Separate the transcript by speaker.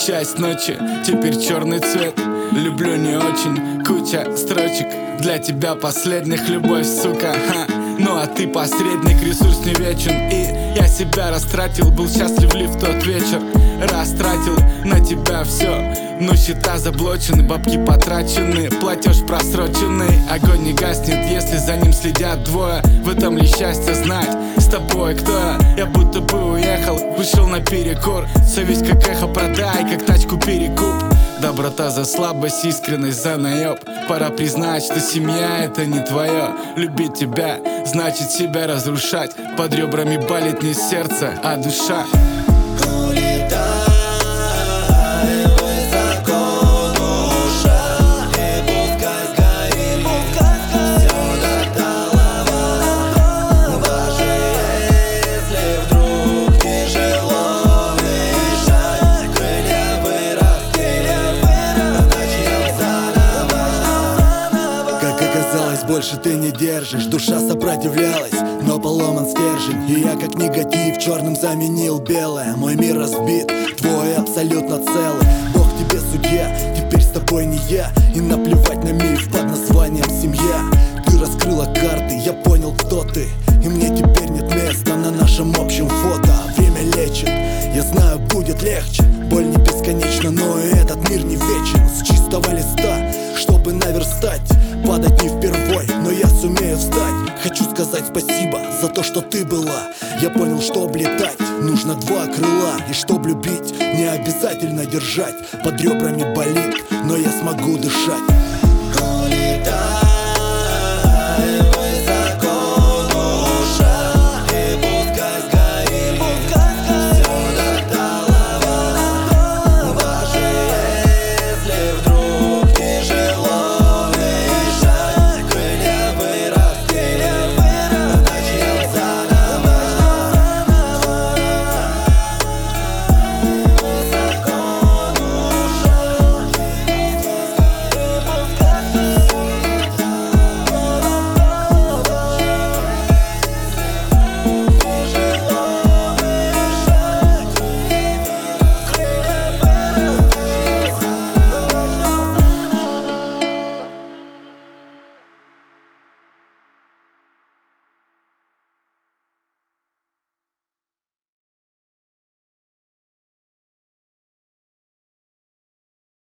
Speaker 1: часть ночи, теперь черный цвет. Люблю не очень, куча строчек для тебя последних, любовь, сука, ха. Ну а ты посредник, ресурс не вечен. И я себя растратил, был счастлив ли в тот вечер. Растратил на тебя все, но счета заблочены, бабки потрачены, платеж просроченный. Огонь не гаснет, если за ним следят двое. В этом ли счастье знать, с тобой кто я? Я будто бы уехал, вышел на перекур. Совесть как эхо продай, как тачку перекуп. Доброта за слабость, искренность за наеб. Пора признать, что семья это не твое. Любить тебя значит себя разрушать. Под ребрами болит не сердце, а душа.
Speaker 2: Больше ты не держишь, душа сопротивлялась, но поломан стержень. И я как негатив черным заменил белое. Мой мир разбит, твой абсолютно целый. Бог тебе судья, теперь с тобой не я. И наплевать на миф под названием семья. Ты раскрыла карты, я понял, кто ты. И мне теперь нет места на нашем общем фото. Время лечит, я знаю, будет легче. Боль не бесконечна, но и этот мир не вечен. С чистого листа, чтобы наверстать, падать не впервой, но я сумею встать. Хочу сказать спасибо за то, что ты была. Я понял, что облетать нужно два крыла. И чтоб любить, не обязательно держать. Под ребрами болит, но я смогу дышать.
Speaker 3: Улетай.